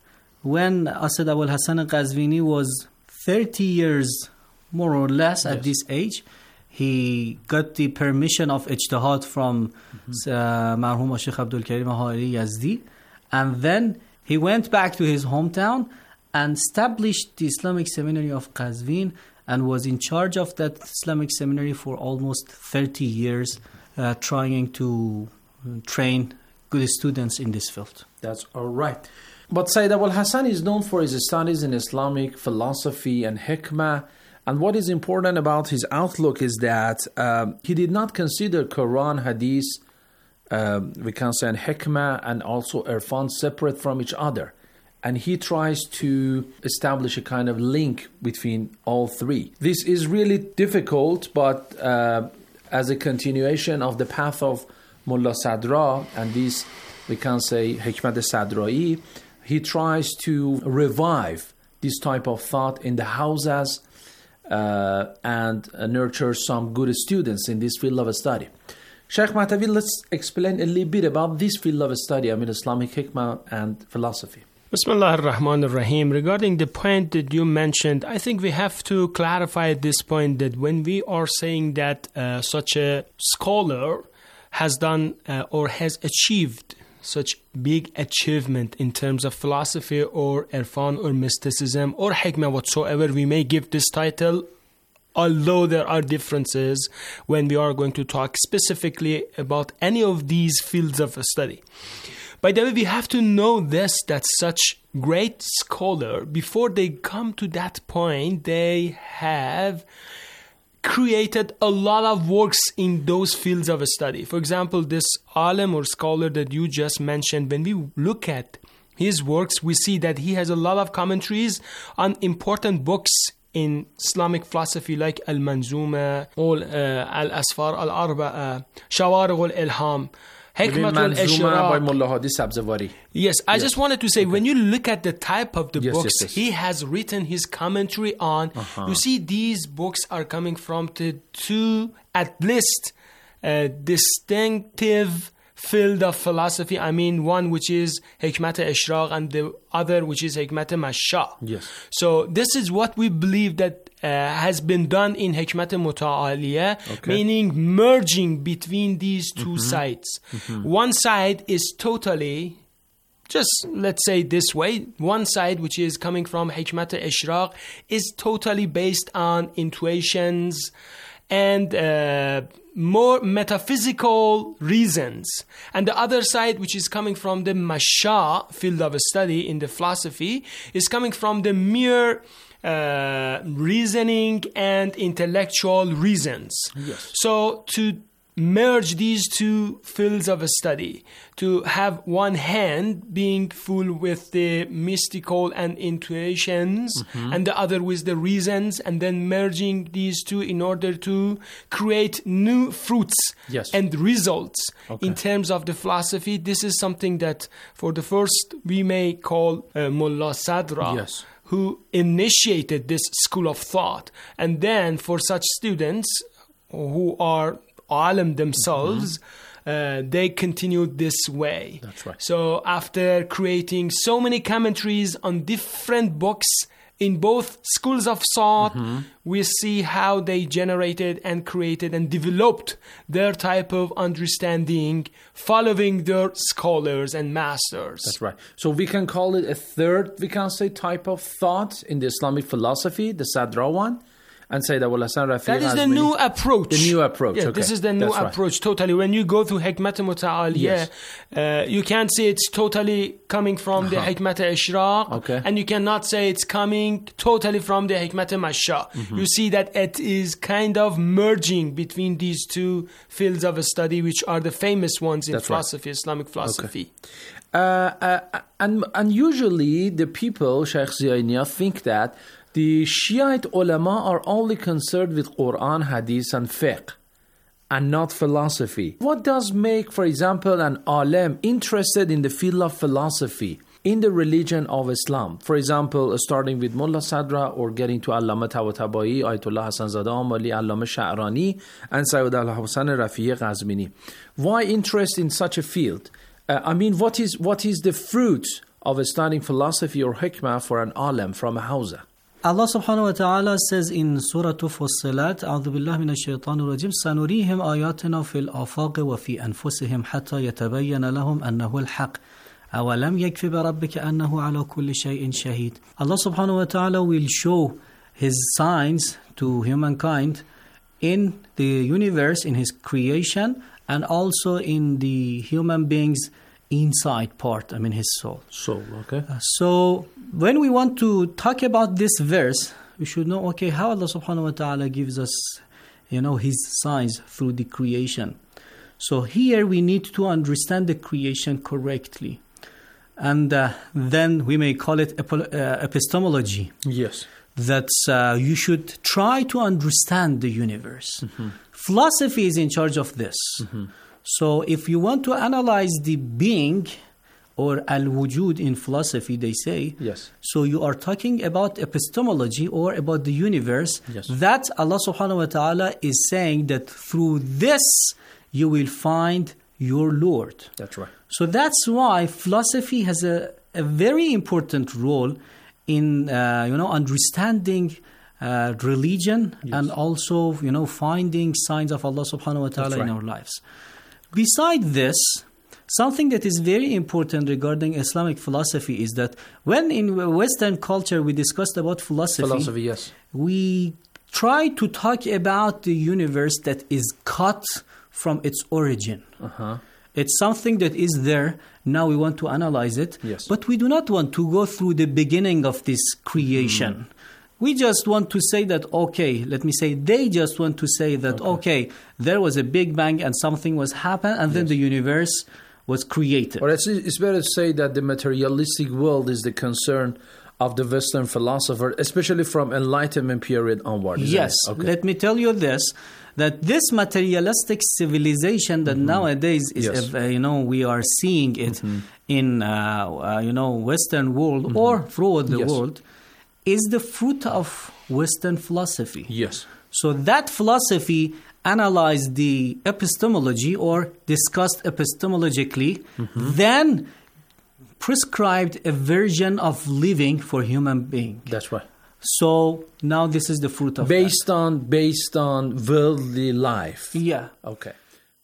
when Asad Abul Hasan Qazvini was thirty years, more or less, yes. at this age, he got the permission of ijtihad from mm-hmm. uh, Marhum Sheikh Abdul Karim Ha'iri Yazdi, and then he went back to his hometown and established the Islamic Seminary of Qazvin and was in charge of that Islamic seminary for almost thirty years, uh, trying to train good students in this field. That's all right. But Sayyid Abul Hasan is known for his studies in Islamic philosophy and hikmah. And what is important about his outlook is that um, he did not consider Quran, Hadith, uh, we can say, and hikmah and also irfan separate from each other. And he tries to establish a kind of link between all three. This is really difficult, but uh, as a continuation of the path of Mullah Sadra, and this, we can say, Hikmat Sadrai, he tries to revive this type of thought in the houses uh, and uh, nurture some good students in this field of study. Shaykh Mahdavi, let's explain a little bit about this field of study, I mean Islamic hikmah and philosophy. Bismillah ar-Rahman ar-Rahim. Regarding the point that you mentioned, I think we have to clarify at this point that when we are saying that uh, such a scholar has done uh, or has achieved such big achievement in terms of philosophy or irfan or mysticism or hikmah whatsoever, we may give this title, although there are differences when we are going to talk specifically about any of these fields of study. By the way, we have to know this, that such great scholar, before they come to that point, they have created a lot of works in those fields of study. For example, this alim or scholar that you just mentioned, when we look at his works, we see that he has a lot of commentaries on important books in Islamic philosophy like Al-Manzuma or uh, Al-Asfar Al-Arba'a, Shawarigh Al-Ilham, Hikmat Al-Ishraq. Yes, I yes. just wanted to say, okay. when you look at the type of the yes, books yes, yes. he has written his commentary on, uh-huh. you see these books are coming from the two, at least, uh, distinctive field of philosophy. I mean, one which is Hikmat Al-Ishraq and the other which is Hikmat Al-Mashsha. Yes. So this is what we believe that uh, has been done in Hikmat Al-Muta'aliyah, okay. meaning merging between these two mm-hmm. sides. Mm-hmm. One side is totally, just let's say this way, one side which is coming from Hikmat Al-Ishraq is totally based on intuitions and uh, more metaphysical reasons. And the other side, which is coming from the Mashsha field of study in the philosophy, is coming from the mere uh, reasoning and intellectual reasons. Yes. So to merge these two fields of study, to have one hand being full with the mystical and intuitions mm-hmm. and the other with the reasons, and then merging these two in order to create new fruits yes. and results okay. in terms of the philosophy. This is something that for the first we may call uh, Mullah Sadra, yes. who initiated this school of thought. And then for such students who are alim themselves, mm-hmm. uh, they continued this way. That's right. So after creating so many commentaries on different books in both schools of thought, mm-hmm. we see how they generated and created and developed their type of understanding following their scholars and masters. That's right. So we can call it a third, we can say, type of thought in the Islamic philosophy, the Sadra one. And say that Mullah Hassan Rafi That is the many, new approach. The new approach. Yeah, okay. This is the new That's approach. Right. Totally. When you go through Hikmat Al-Muta'aliyah, yes. uh, you can't say it's totally coming from uh-huh. the Hikmat Al-Ishraq, okay. and you cannot say it's coming totally from the Hikmat Al-Mashsha. Mm-hmm. You see that it is kind of merging between these two fields of study, which are the famous ones in That's philosophy, right. Islamic philosophy. Okay. Uh, uh, and and usually the people, Sheikh Ziyainia, think that the Shiite ulama are only concerned with Quran, Hadith and Fiqh and not philosophy. What does make, for example, an alim interested in the field of philosophy in the religion of Islam? For example, starting with Mullah Sadra or getting to Allama Tabatabai, Ayatollah Hassan Zada Amali, Allama Sha'rani and Sayyid al-Hasan Rafi'i Ghazmini. Why interest in such a field? Uh, I mean, what is what is the fruit of studying philosophy or hikmah for an alim from a hawza? Allah subhanahu wa ta'ala says in Surah Fussilat, أعوذ بالله من الشيطان الرجيم سنريهم آياتنا في الآفاق وفي أنفسهم حتى يتبين لهم أنه الحق أولم يكفي بربك أنه على كل شيء شهيد. Allah subhanahu wa ta'ala will show His signs to humankind in the universe, in His creation, and also in the human being's inside part, I mean his soul. Soul, okay. Uh, so when we want to talk about this verse, we should know, okay, how Allah subhanahu wa ta'ala gives us, you know, His signs through the creation. So here we need to understand the creation correctly. And uh, then we may call it ep- uh, epistemology. Yes. That uh, you should try to understand the universe. Mm-hmm. Philosophy is in charge of this. Mm-hmm. So if you want to analyze the being or al-wujud in philosophy, they say, yes. So you are talking about epistemology or about the universe. Yes. That Allah subhanahu wa ta'ala is saying that through this you will find your Lord. That's right. So that's why philosophy has a, a very important role in uh, you know understanding uh, religion yes. and also you know finding signs of Allah subhanahu wa ta'ala right. in our lives. Besides this, something that is very important regarding Islamic philosophy is that when in Western culture we discussed about philosophy, philosophy yes. we try to talk about the universe that is cut from its origin. Uh-huh. It's something that is there. Now we want to analyze it. Yes. But we do not want to go through the beginning of this creation. Mm. We just want to say that, okay, let me say, they just want to say that, okay, okay there was a Big Bang and something was happened, and yes. then the universe was created. Or it's, it's better to say that the materialistic world is the concern of the Western philosopher, especially from Enlightenment period onward. Yes. Okay. Let me tell you this, that this materialistic civilization that mm-hmm. nowadays is, yes. uh, you know, we are seeing it mm-hmm. in, uh, uh, you know, Western world mm-hmm. or throughout the yes. world, is the fruit of Western philosophy. Yes. So that philosophy analyzed the epistemology or discussed epistemologically, mm-hmm. then prescribed a version of living for human being. That's right. So now this is the fruit of based that. on based on worldly life. Yeah. Okay.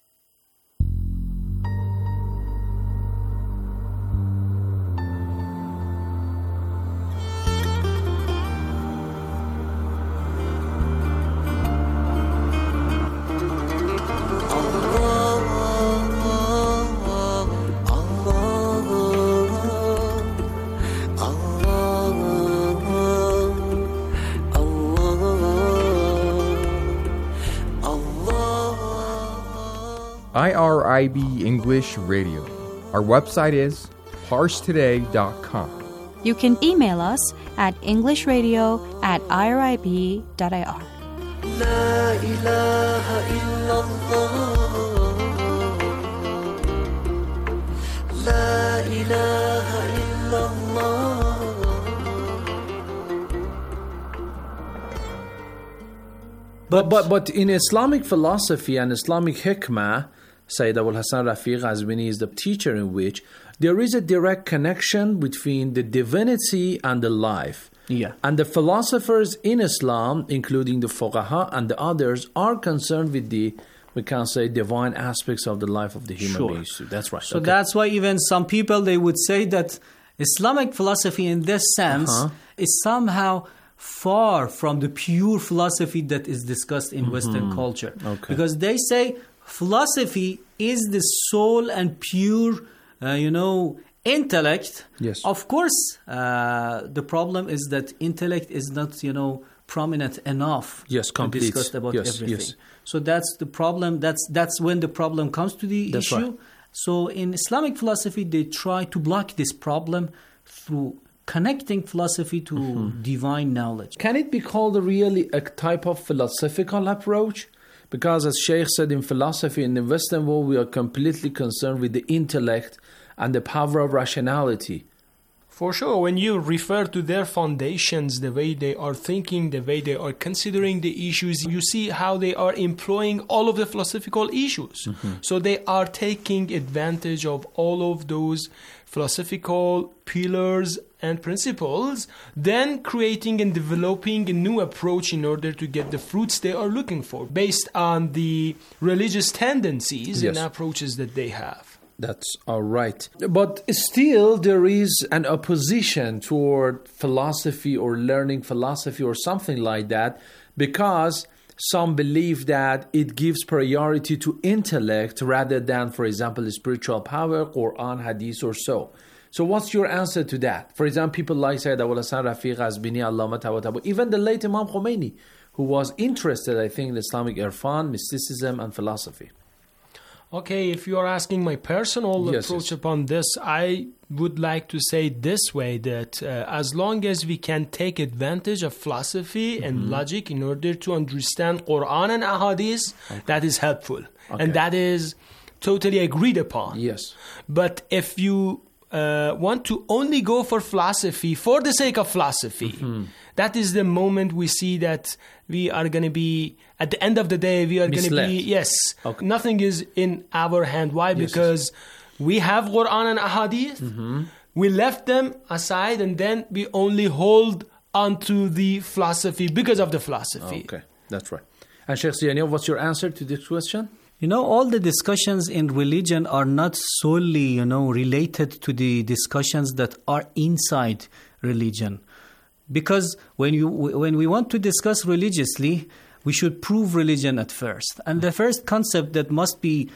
I R I B English Radio. Our website is parse today dot com. You can email us at englishradio at irib dot I R. La ilaha illallah. La ilaha illallah. But, but, but in Islamic philosophy and Islamic hikmah, Sayyid Abul Hasan Rafi Ghazvini is the teacher in which there is a direct connection between the divinity and the life. Yeah. And the philosophers in Islam, including the fuqaha and the others, are concerned with the, we can say, divine aspects of the life of the human sure. beings too. That's right. So okay. that's why even some people, they would say that Islamic philosophy in this sense uh-huh. is somehow far from the pure philosophy that is discussed in mm-hmm. Western culture. Okay. Because they say philosophy is the sole and pure, uh, you know, intellect. Yes. Of course, uh, the problem is that intellect is not, you know, prominent enough yes, complete. to discuss about yes, everything. Yes. So that's the problem. That's that's when the problem comes to the that's issue. Right. So in Islamic philosophy, they try to block this problem through connecting philosophy to mm-hmm. divine knowledge. Can it be called really a type of philosophical approach? Because as Sheikh said, in philosophy, in the Western world, we are completely concerned with the intellect and the power of rationality. For sure, when you refer to their foundations, the way they are thinking, the way they are considering the issues, you see how they are employing all of the philosophical issues. Mm-hmm. So they are taking advantage of all of those philosophical pillars and principles, then creating and developing a new approach in order to get the fruits they are looking for, based on the religious tendencies yes. and approaches that they have. That's all right. But still, there is an opposition toward philosophy or learning philosophy or something like that, because some believe that it gives priority to intellect rather than, for example, spiritual power, Quran, Hadith, or so. So what's your answer to that? For example, people like Sayyid Abul Hasan Rafi Ghazvini, Allama Tabatabu, even the late Imam Khomeini, who was interested, I think, in Islamic irfan, mysticism, and philosophy. Okay, if you are asking my personal yes, approach yes. upon this, I would like to say this way, that uh, as long as we can take advantage of philosophy mm-hmm. and logic in order to understand Quran and Ahadith, okay. that is helpful. Okay. And that is totally agreed upon. Yes. But if you uh, want to only go for philosophy for the sake of philosophy, mm-hmm. that is the moment we see that we are going to be, at the end of the day, we are going to be, yes, okay. nothing is in our hand. Why? Yes, because yes. we have Quran and Ahadith, mm-hmm. we left them aside, and then we only hold onto the philosophy because of the philosophy. Okay, that's right. And Sheikh Ziania, what's your answer to this question? You know, all the discussions in religion are not solely, you know, related to the discussions that are inside religion. Because when you when we want to discuss religiously, we should prove religion at first. And the first concept that must be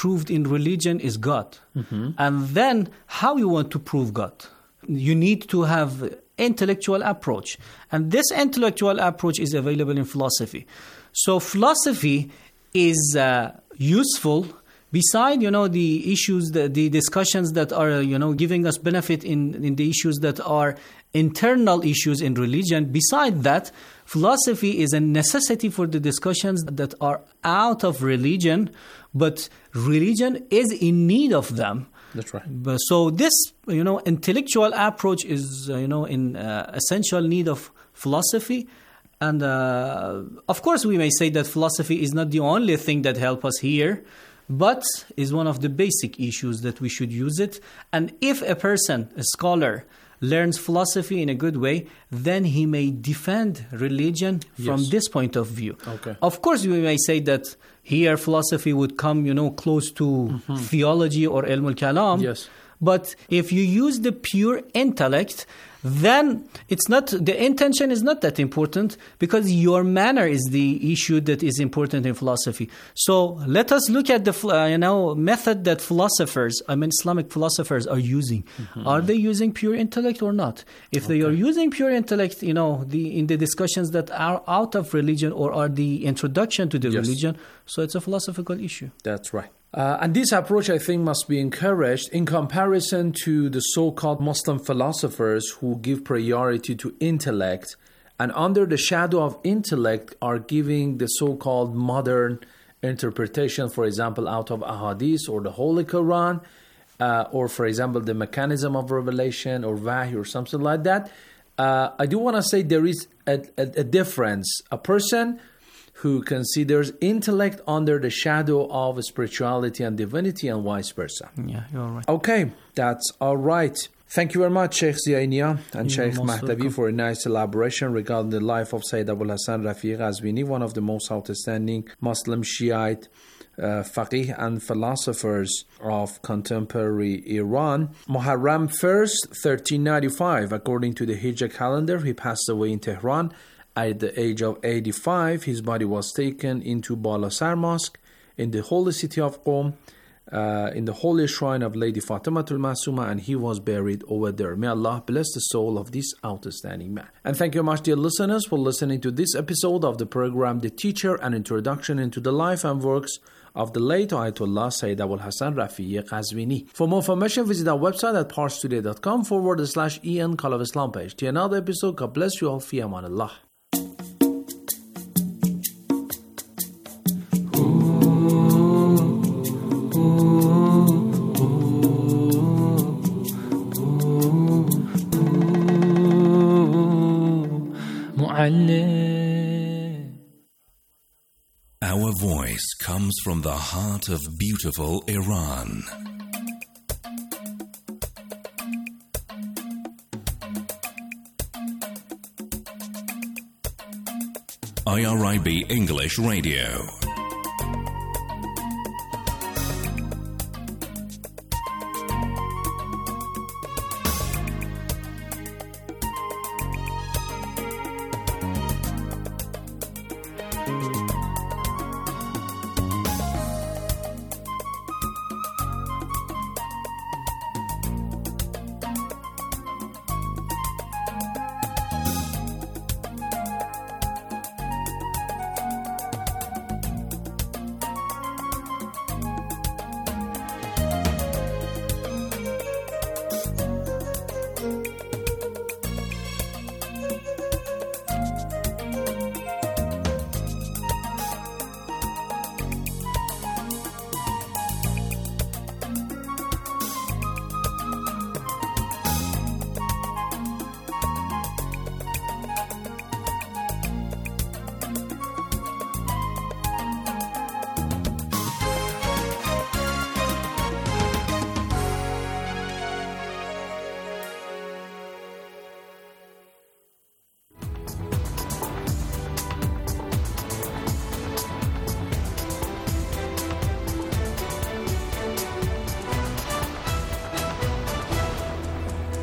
proved in religion is God. Mm-hmm. And then how you want to prove God? You need to have intellectual approach. And this intellectual approach is available in philosophy. So philosophy is uh, useful beside, you know, the issues, the, the discussions that are, you know, giving us benefit in, in the issues that are internal issues in religion. Beside that, philosophy is a necessity for the discussions that are out of religion, but religion is in need of them. That's right. But so this, you know, intellectual approach is, uh, you know, in uh, essential need of philosophy. And uh, of course, we may say that philosophy is not the only thing that helps us here, but is one of the basic issues that we should use it. And if a person, a scholar, learns philosophy in a good way, then he may defend religion from Yes. this point of view. Okay. Of course, we may say that here philosophy would come, you know, close to Mm-hmm. theology or ilm al-kalam. Yes. But if you use the pure intellect, then it's not, the intention is not that important, because your manner is the issue that is important in philosophy. So let us look at the uh, you know method that philosophers, I mean Islamic philosophers, are using. Mm-hmm. Are they using pure intellect or not? If they are using pure intellect, you know, the in the discussions that are out of religion or are the introduction to the Yes. religion, so it's a philosophical issue. That's right. Uh, and this approach, I think, must be encouraged in comparison to the so-called Muslim philosophers who give priority to intellect and under the shadow of intellect are giving the so-called modern interpretation, for example, out of ahadith or the Holy Quran, uh, or, for example, the mechanism of revelation or wahy or something like that. Uh, I do want to say there is a, a, a difference. A person who considers intellect under the shadow of spirituality and divinity and vice versa. Yeah, you're right. Okay, that's all right. Thank you very much, Sheikh Ziainia and You're Sheikh most Mahdavi, welcome. for a nice elaboration regarding the life of Sayyid Abul Hasan Rafi'i Ghazvini, one of the most outstanding Muslim Shiite uh, faqih and philosophers of contemporary Iran. Muharram first, thirteen ninety-five, according to the Hijra calendar, he passed away in Tehran. At the age of eighty-five, his body was taken into Balasar Mosque in the holy city of Qom, uh, in the holy shrine of Lady Fatimatul Masuma, and he was buried over there. May Allah bless the soul of this outstanding man. And thank you very much, dear listeners, for listening to this episode of the program, The Teacher, an introduction into the life and works of the late Ayatollah Sayyid Abul Hasan Rafi'i Ghazvini. For more information, visit our website at parstoday.com forward slash En Call of Islam page. To another episode, God bless you all. Fi aman Allah. Our voice comes from the heart of beautiful Iran. I R I B English Radio.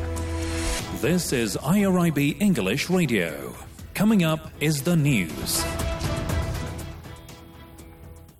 This is I R I B English Radio. Coming up is the news.